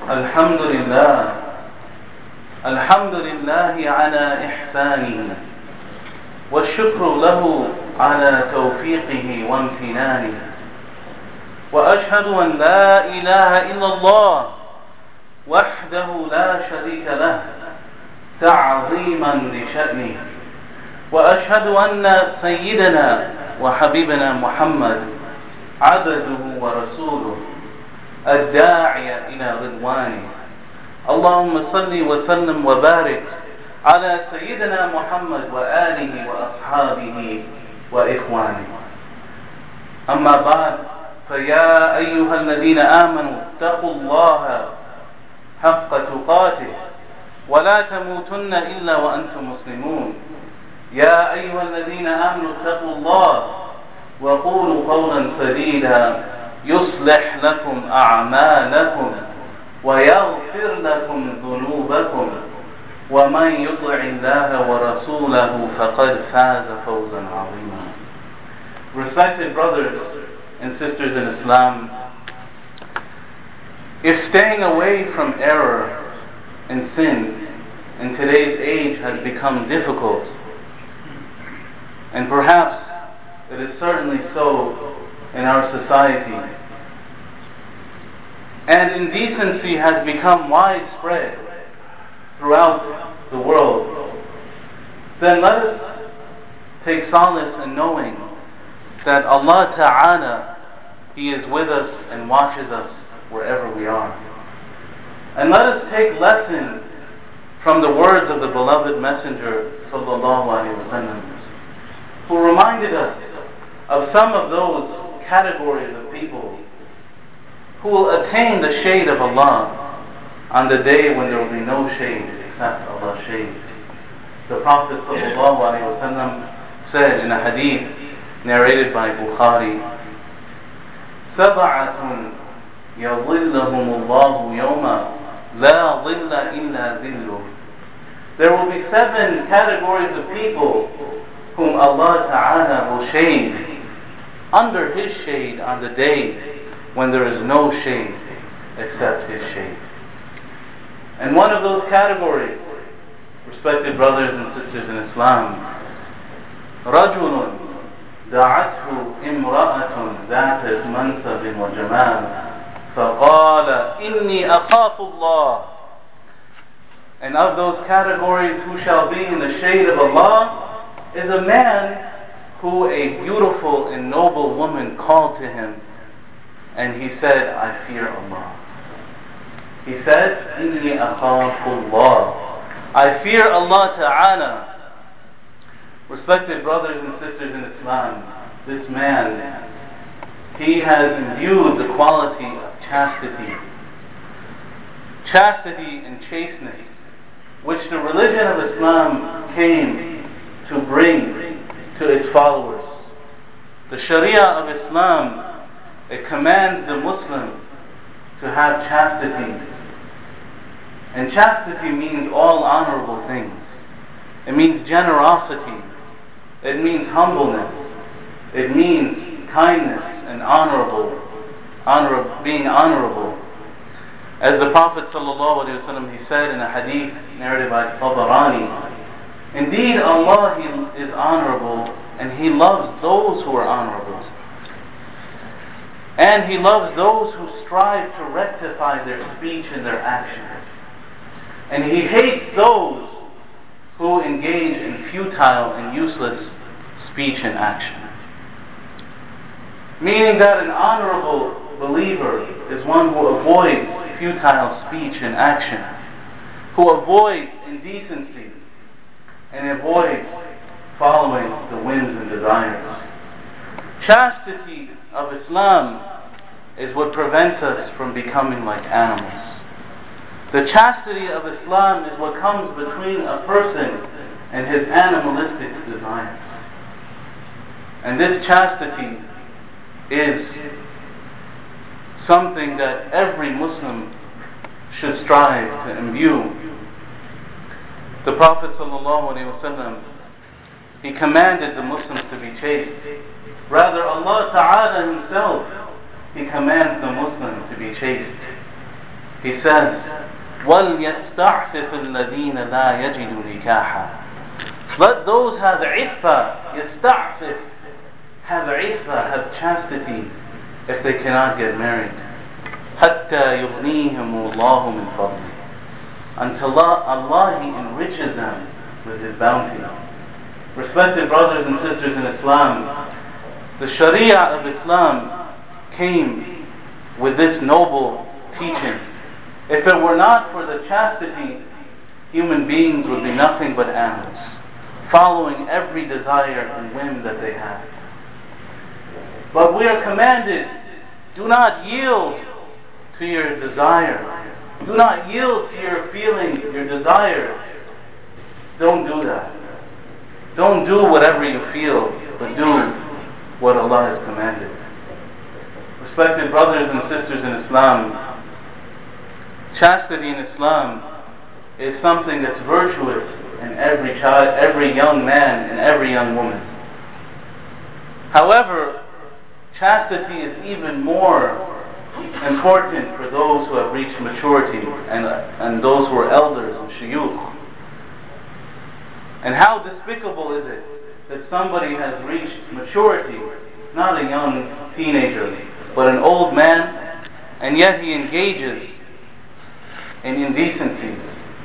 الحمد لله الحمد لله على إحسانه والشكر له على توفيقه وامتنانه وأشهد أن لا إله إلا الله وحده لا شريك له تعظيما لشأنه وأشهد أن سيدنا وحبيبنا محمد عبده ورسوله الداعي إلى رضوانه اللهم صل وسلم وبارك على سيدنا محمد وآله وأصحابه وإخوانه أما بعد فيا أيها الذين آمنوا اتقوا الله حق تقاته ولا تموتن إلا وأنتم مسلمون يا أيها الذين آمنوا اتقوا الله وقولوا قولا سديدا يصلح لكم أعمالكم ويغفر لكم ذنوبكم ومن يطع الله ورسوله فقد فاز فوزا عظيما. Respected brothers and sisters in Islam, if staying away from error and sin in today's age has become difficult, and perhaps it is certainly so in our society, and indecency has become widespread throughout the world, then let us take solace in knowing that Allah Ta'ala, He is with us and watches us wherever we are. And let us take lesson from the words of the beloved Messenger Sallallahu Alaihi Wasallam, who reminded us of some of those categories of people who will attain the shade of Allah on the day when there will be no shade except Allah's shade. The Prophet Sallallahu Alaihi Wasallam said in a hadith narrated by Bukhari, سَبْعَةٌ يَظِلَّهُمُ اللَّهُ يَوْمًا لَا ظِلَّ إِلَّا ظِلُّهُ. There will be 7 categories of people whom Allah Ta'ala will shade under His shade on the day when there is no shade except His shade. And one of those categories, respected brothers and sisters in Islam, رَجُلٌ دعته امرأة ذات منصب وجمال فقال إني أخاف الله. And of those categories who shall be in the shade of Allah is a man who a beautiful and noble woman called to him, and he said, I fear Allah. He said, إني أخاف الله. I fear Allah Ta'ala. Respected brothers and sisters in Islam, this man, he has imbued the quality of chastity and chasteness, which the religion of Islam came to bring to its followers. The Sharia of Islam, it commands the Muslim to have chastity. And chastity means all honorable things. It means generosity. It means humbleness. It means kindness and being honorable. As the Prophet ﷺ, he said in a hadith narrated by Tabarani, indeed Allah is honorable and He loves those who are honorable. And He loves those who strive to rectify their speech and their actions. And He hates those who engage in futile and useless speech and action. Meaning that an honorable believer is one who avoids futile speech and action, who avoids indecency, and avoids following the whims and desires. Chastity of Islam is what prevents us from becoming like animals. The chastity of Islam is what comes between a person and his animalistic desires. And this chastity is something that every Muslim should strive to imbue. The Prophet ﷺ, he commanded the Muslims to be chaste. Rather, Allah Ta'ala Himself, He commands the Muslim to be chaste. He says, وَلْيَسْتَعْفِفِ الَّذِينَ لَا يَجِدُوا نِكَاحًا. Let those have عِفَّة, يَسْتَعْفِف, have عِفَّة, have chastity, if they cannot get married. حَتَّى يُغْنِيهِمُ اللَّهُ مِنْ فَضْلِهِ. Until Allah He enriches them with His bounty. Respected brothers and sisters in Islam, the Sharia of Islam came with this noble teaching. If it were not for the chastity, human beings would be nothing but animals, following every desire and whim that they have. But we are commanded, do not yield to your desire. Do not yield to your feelings, your desires. Don't do that. Don't do whatever you feel, but do what Allah has commanded. Respected brothers and sisters in Islam, chastity in Islam is something that's virtuous in every child, every young man, and every young woman. However, chastity is even more important for those who have reached maturity and those who are elders and shuyukh. And how despicable is it that somebody has reached maturity, not a young teenager, but an old man, and yet he engages in indecencies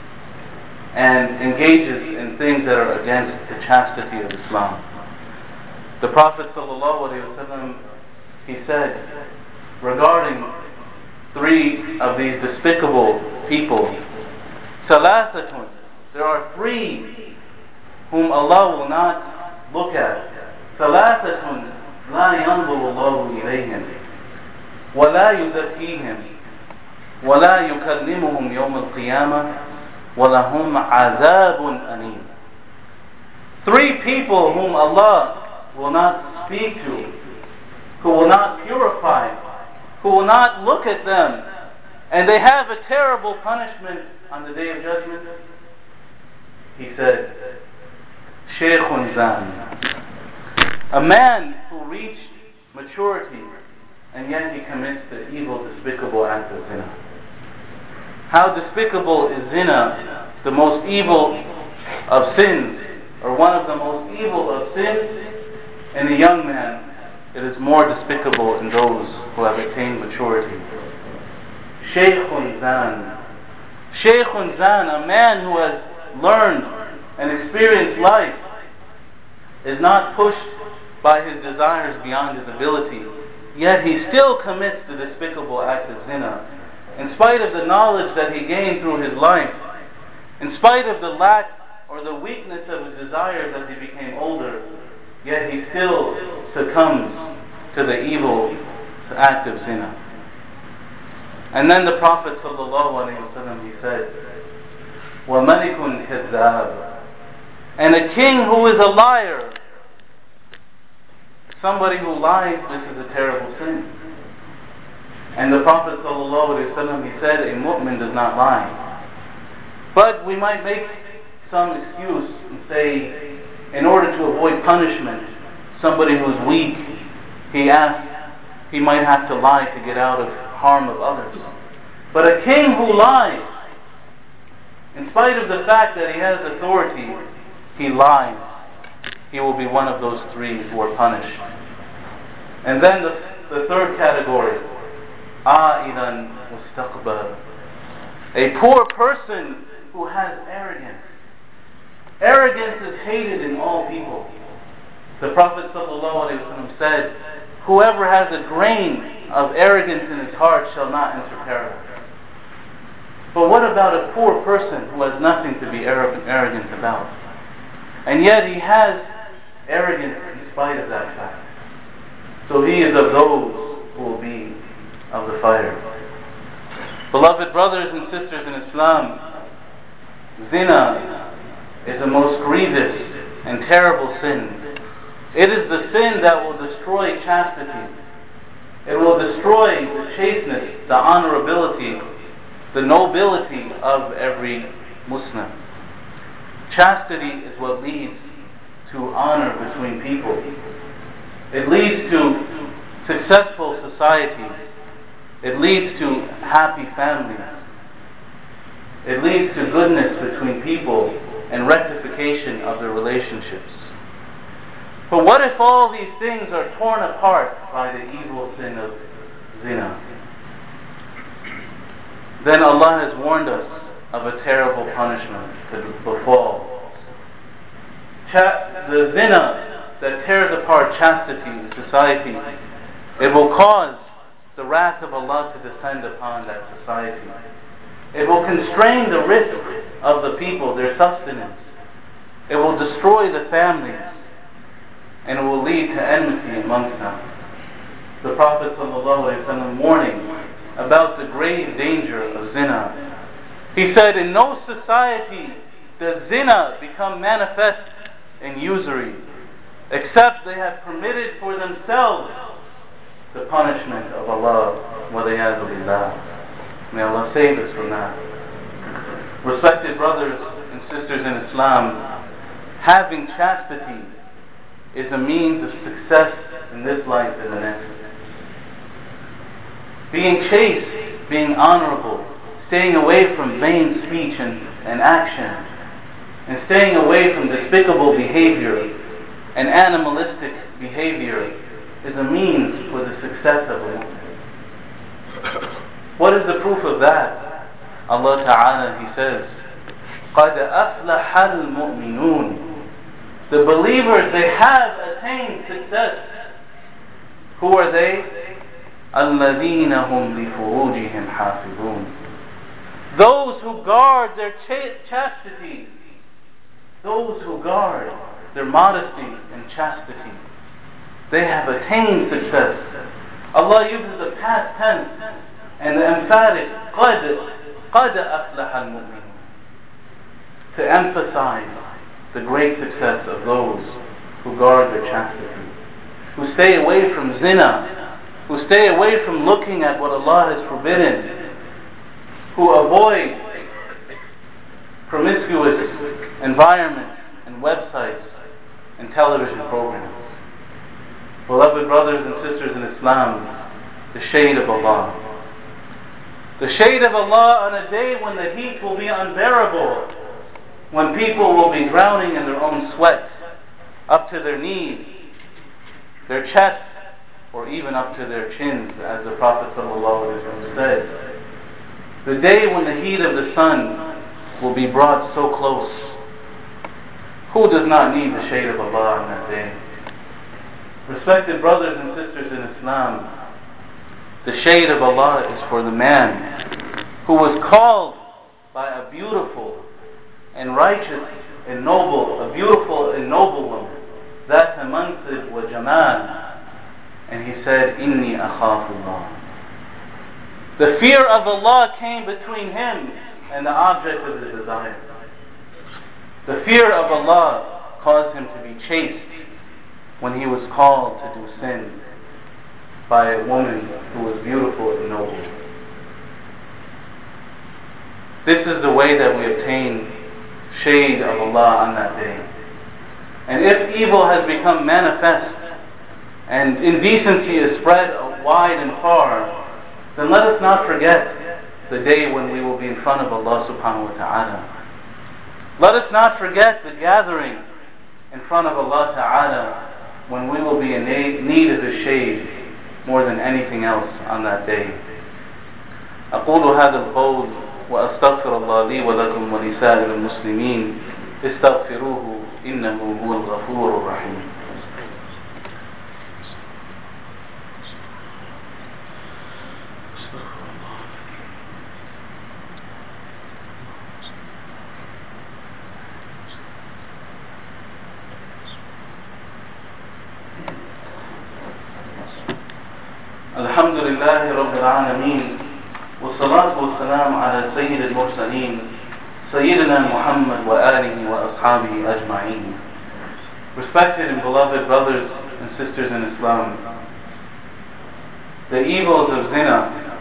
and engages in things that are against the chastity of Islam. The Prophet ﷺ, he said regarding three of these despicable people, Salasatun, there are three whom Allah will not look at. Salasatun la yanzuru Allahu ilayhim wa la yuzakkihim وَلَا يُكَلِّمُهُمْ يَوْمَ الْقِيَامَةِ وَلَهُمْ عَذَابٌ أَلِيمٌ. Three people whom Allah will not speak to, who will not purify, who will not look at them, and they have a terrible punishment on the Day of Judgment. He said, Shaykhun Zan, a man who reached maturity and yet he commits the evil, despicable act of zina. How despicable is zina, the most evil of sins, or one of the most evil of sins in a young man. It is more despicable in those who have attained maturity. Shaykhun Zan. Shaykhun Zan, a man who has learned and experienced life, is not pushed by his desires beyond his ability, yet he still commits the despicable act of zina. In spite of the knowledge that he gained through his life, in spite of the lack or the weakness of his desires as he became older, yet he still succumbs to the evil act of zina. And then the Prophet ﷺ, he said, وَمَلِكٌ كَذَّابٌ, and a king who is a liar. Somebody who lies, this is a terrible sin. And the Prophet ﷺ, he said, a mu'min does not lie. But we might make some excuse and say, in order to avoid punishment, somebody who's weak, he might have to lie to get out of harm of others. But a king who lies, in spite of the fact that he has authority, he lies. He will be one of those three who are punished. And then the third category, A'idan Mustaqbal, a poor person who has arrogance. Arrogance is hated in all people. The Prophet ﷺ said, whoever has a grain of arrogance in his heart shall not enter paradise. But what about a poor person who has nothing to be arrogant about? And yet he has arrogance in spite of that fact. So he is of those who will be of the fire. Beloved brothers and sisters in Islam, zina is the most grievous and terrible sin. It is the sin that will destroy chastity. It will destroy the chasteness, the honorability, the nobility of every Muslim. Chastity is what leads to honor between people. It leads to successful societies. It leads to happy families. It leads to goodness between people and rectification of their relationships. But what if all these things are torn apart by the evil sin of zina? Then Allah has warned us of a terrible punishment to befall. The zina that tears apart chastity in society, it will cause the wrath of Allah to descend upon that society. It will constrain the risk of the people, their sustenance. It will destroy the families, and it will lead to enmity amongst them. The Prophet ﷺ warning about the grave danger of zina. He said, in no society does zina become manifest in usury, except they have permitted for themselves the punishment of Allah. وَلِيَاذُ بِاللَّهِ. May Allah save us from that. Respected brothers and sisters in Islam, having chastity is a means of success in this life and the next. Being chaste, being honorable, staying away from vain speech and action, and staying away from despicable behavior and animalistic behavior is a means for the success of a woman. What is the proof of that? Allah Ta'ala, He says, قَدْ أَفْلَحَ الْمُؤْمِنُونَ. The believers, they have attained success. Who are they? الَّذِينَ هُمْ لِفُرُوجِهِمْ حَافِظُونَ. Those who guard their chastity. Those who guard their modesty and chastity. They have attained success. Allah uses the past tense and the emphatic قَدْ أَفْلَحَ الْمُؤْمِنُونَ to emphasize the great success of those who guard their chastity, who stay away from zina, who stay away from looking at what Allah has forbidden, who avoid promiscuous environments and websites and television programs. Beloved brothers and sisters in Islam, the shade of Allah. The shade of Allah on a day when the heat will be unbearable, when people will be drowning in their own sweat, up to their knees, their chests, or even up to their chins, as the Prophet ﷺ said. The day when the heat of the sun will be brought so close. Who does not need the shade of Allah on that day? Respected brothers and sisters in Islam, the shade of Allah is for the man who was called by a beautiful and righteous and noble, a beautiful and noble woman, ذات منصب وجمال, and he said, إِنِّي أَخَافُ اللَّهِ. The fear of Allah came between him and the object of his desire. The fear of Allah caused him to be chaste when he was called to do sin by a woman who was beautiful and noble. This is the way that we obtain shade of Allah on that day. And if evil has become manifest and indecency is spread wide and far, then let us not forget the day when we will be in front of Allah subhanahu wa ta'ala. Let us not forget the gathering in front of Allah ta'ala when we will be in need of His shade more than anything else on that day. أقول هذا القول وأستغفر الله لي ولكم ولسائر المسلمين استغفروه إنه هو الغفور الرحيم. الحمد لله رب العالمين والصلاة والسلام على سيد المرسلين سيدنا محمد وآله وأصحابه أجمعين. Respected and beloved brothers and sisters in Islam, the evils of zina,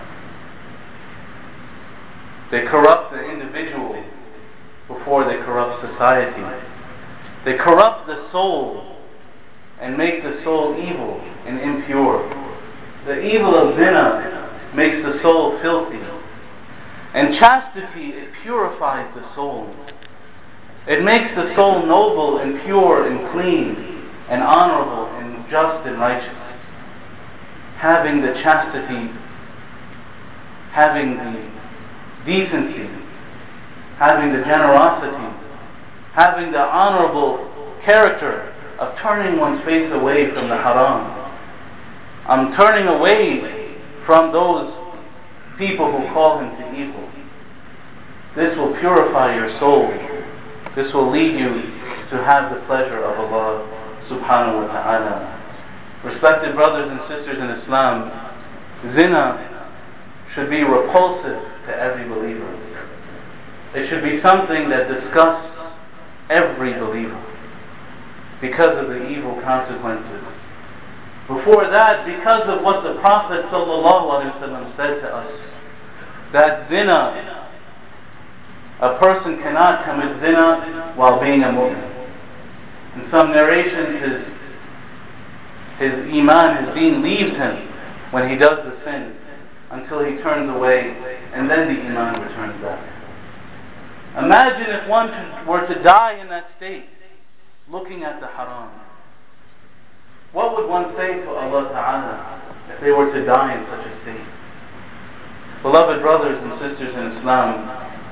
they corrupt the individual before they corrupt society. They corrupt the soul and make the soul evil and impure. The evil of zina makes the soul filthy, And chastity, it purifies the soul. It makes the soul noble and pure and clean and honorable and just and righteous. Having the chastity, having the decency, having the generosity, having the honorable character of turning one's face away from the haram. I'm turning away from those people who call him to evil. This will purify your soul. This will lead you to have the pleasure of Allah subhanahu wa ta'ala. Respected brothers and sisters in Islam, zina should be repulsive to every believer. It should be something that disgusts every believer because of the evil consequences. Before that, because of what the Prophet ﷺ said to us, that zina, a person cannot commit zina while being a mu'min. In some narrations, his iman, his deen leaves him when he does the sin until he turns away, and then the iman returns back. Imagine if one were to die in that state, looking at the haram. What would one say to Allah Ta'ala if they were to die in such a state? Beloved brothers and sisters in Islam,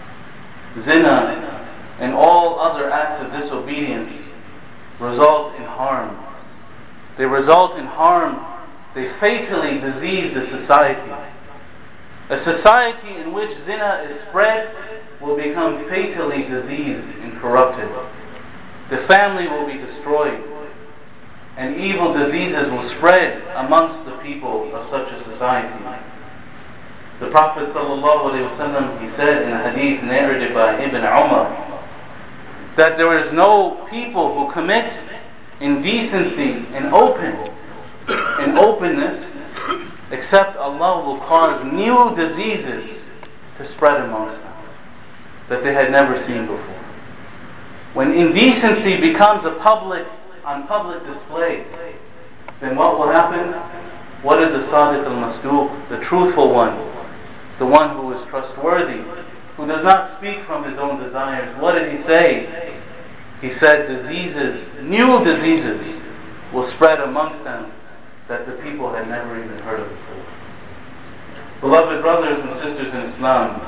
zina and all other acts of disobedience result in harm. They result in harm. They fatally disease the society. A society in which zina is spread will become fatally diseased and corrupted. The family will be destroyed, and evil diseases will spread amongst the people of such a society. The Prophet ﷺ, he said in a hadith narrated by Ibn Umar, that there is no people who commit indecency and openness except Allah will cause new diseases to spread amongst them that they had never seen before. When indecency becomes on public display, then what will happen? What is the Sadiq al-Masduq, the truthful one, the one who is trustworthy, who does not speak from his own desires? What did he say? He said new diseases will spread amongst them that the people had never even heard of before. Beloved brothers and sisters in Islam,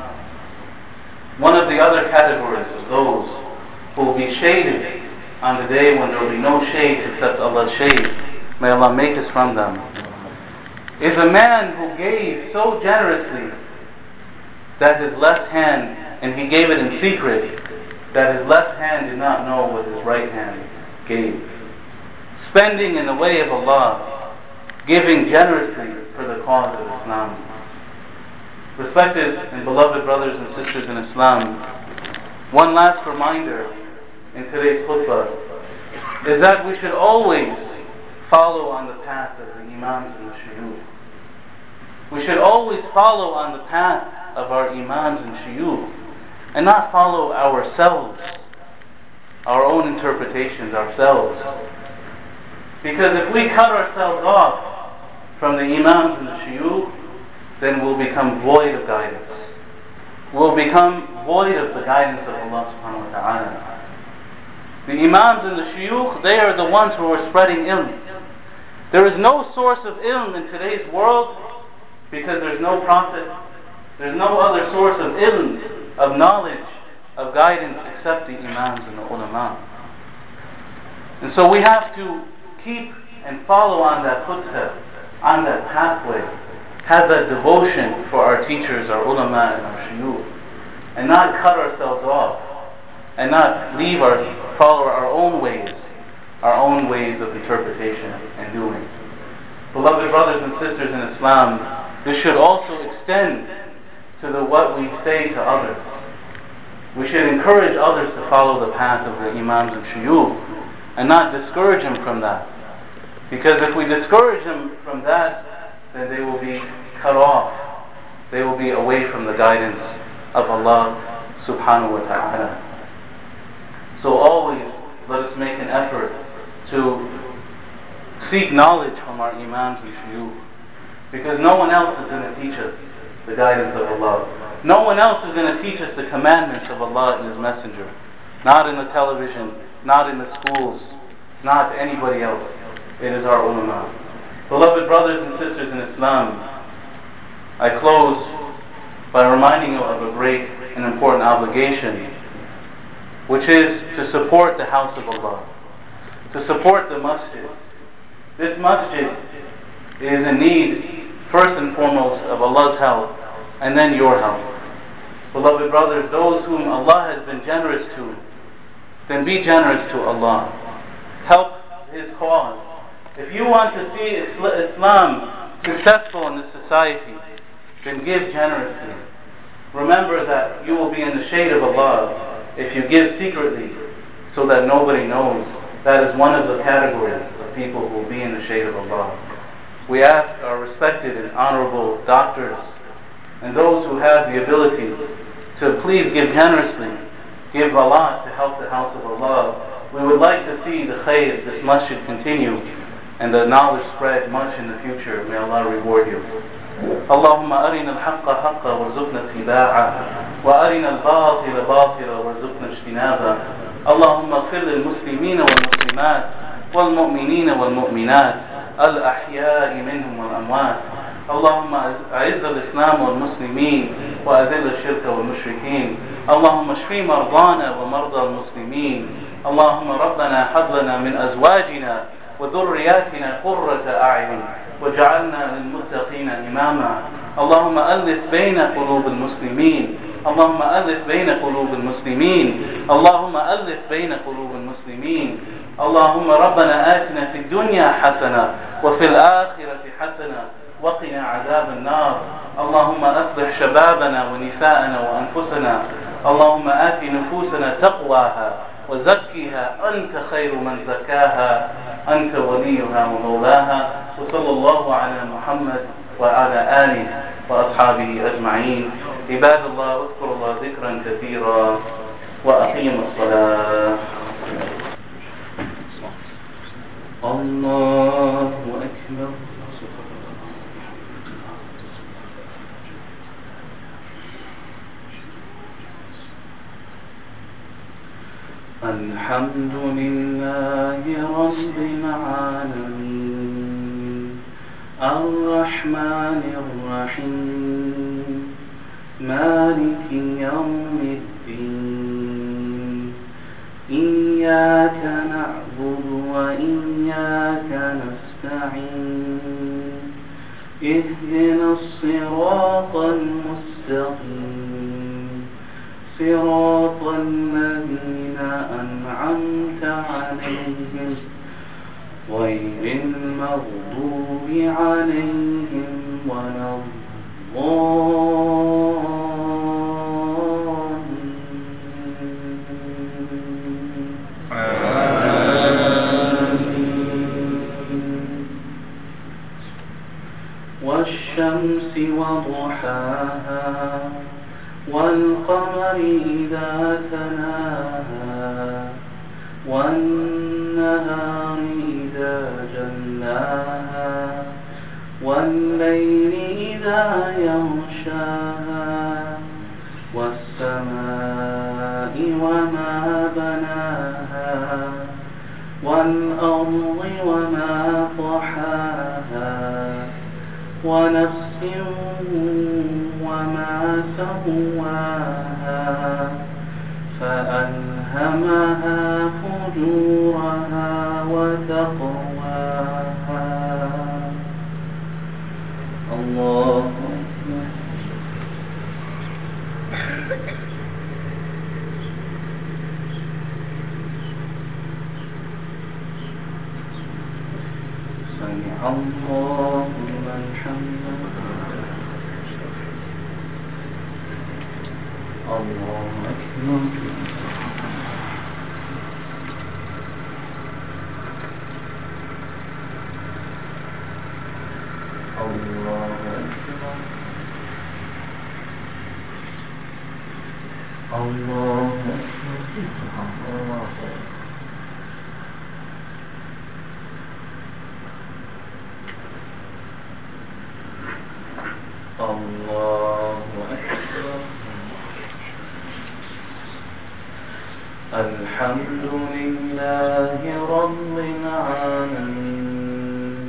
one of the other categories of those who will be shaded on the day when there will be no shade except Allah's shade, may Allah make us from them, is a man who gave so generously that his left hand, and he gave it in secret, that his left hand did not know what his right hand gave. Spending in the way of Allah, giving generously for the cause of Islam. Respected and beloved brothers and sisters in Islam, one last reminder in today's khutbah is that we should always follow on the path of the imams and the shuyukh. We should always follow on the path of our imams and shuyukh, and not follow ourselves, our own interpretations ourselves. Because if we cut ourselves off from the imams and the shuyukh, then we'll become void of guidance. We'll become void of the guidance of Allah subhanahu wa ta'ala. The imams and the shuyukh, they are the ones who are spreading ilm. There is no source of ilm in today's world because there's no prophet. There's no other source of ilm, of knowledge, of guidance except the imams and the ulama. And so we have to keep and follow on that footstep, on that pathway, have that devotion for our teachers, our ulama and our shuyukh, and not cut ourselves off, and not follow our own ways of interpretation and doing. Beloved brothers and sisters in Islam, this should also extend to what we say to others. We should encourage others to follow the path of the imams and shuyukh, and not discourage them from that. Because if we discourage them from that, then they will be cut off. They will be away from the guidance of Allah subhanahu wa ta'ala. So always let us make an effort to seek knowledge from our imams and shuyukh, because no one else is going to teach us the guidance of Allah No one else is going to teach us the commandments of Allah and His Messenger. Not in the television, not in the schools, not anybody else. It is our ulama. Beloved brothers and sisters in Islam, I close by reminding you of a great and important obligation, which is to support the house of Allah, to support the masjid. This masjid is in need, first and foremost, of Allah's help, and then your help. Beloved brothers, those whom Allah has been generous to, then be generous to Allah. Help His cause. If you want to see Islam successful in this society, then give generously. Remember that you will be in the shade of Allah if you give secretly so that nobody knows. That is one of the categories of people who will be in the shade of Allah. We ask our respected and honorable doctors and those who have the ability to please give generously, give a lot to help the house of Allah. We would like to see the khayr, this masjid, continue and the knowledge spread much in the future. May Allah reward you. اللهم أرنا الحق حقا وارزقنا اتباعه وأرنا الباطل باطلا وارزقنا اجتنابه اللهم اغفر للمسلمين والمسلمات والمؤمنين والمؤمنات الأحياء منهم والأموات اللهم أعز الإسلام والمسلمين وأذل الشرك والمشركين اللهم اشف مرضانا ومرضى المسلمين اللهم ربنا هب لنا من أزواجنا وذرياتنا قرة أعين وجعلنا للمتقين إماما اللهم ألف بين قلوب المسلمين اللهم ألف بين قلوب المسلمين اللهم ألف بين قلوب المسلمين اللهم ربنا آتنا في الدنيا حسنة وفي الآخرة حسنة وقنا عذاب النار اللهم أصلح شبابنا ونساءنا وأنفسنا اللهم آت نفوسنا تقواها وزكها أنت خير من زكاها أنت وليها ومولاها وصلى الله على محمد وعلى آله وأصحابه أجمعين عباد الله اذكروا الله ذكرا كثيرا وأقيموا الصلاة الله أكبر الحمد لله رب العالمين الرحمن الرحيم مالك يوم الدين إياك نعبد وإياك نستعين اهدنا الصراط المستقيم صراط الذين أنعمت عليهم غير المغضوب عليهم ولا والشمس وضحاها والقمر إذا تلاها والنهار إذا جلاها والليل إذا يغشاها والسماء وما بناها والأرض وما طحاها ونفس وما سواها فألهمها فجورها وتقواها الله سمع الله لمن حمده الله أكبر الله أكبر الله أكبر الله أكبر الحمد لله رب العالمين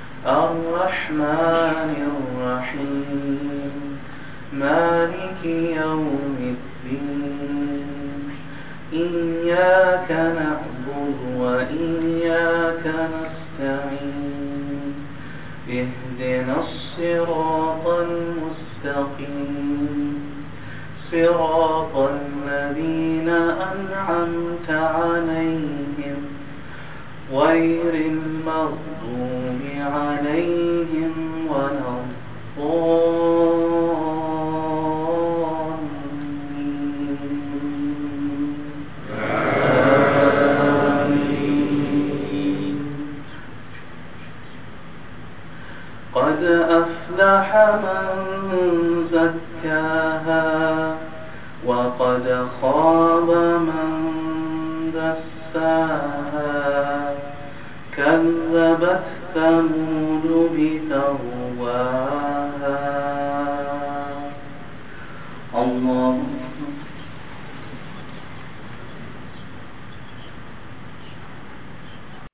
الرحمن الرحيم مالك يوم الدين إياك نعبد وإياك نستعين اهدنا الصراط المستقيم صراط الذين أنعمت عليهم غير المغضوب عليهم ولا الضالين قد أفلح من زكاها وقد خاب من دساها كذبت ثمود بتغواها الله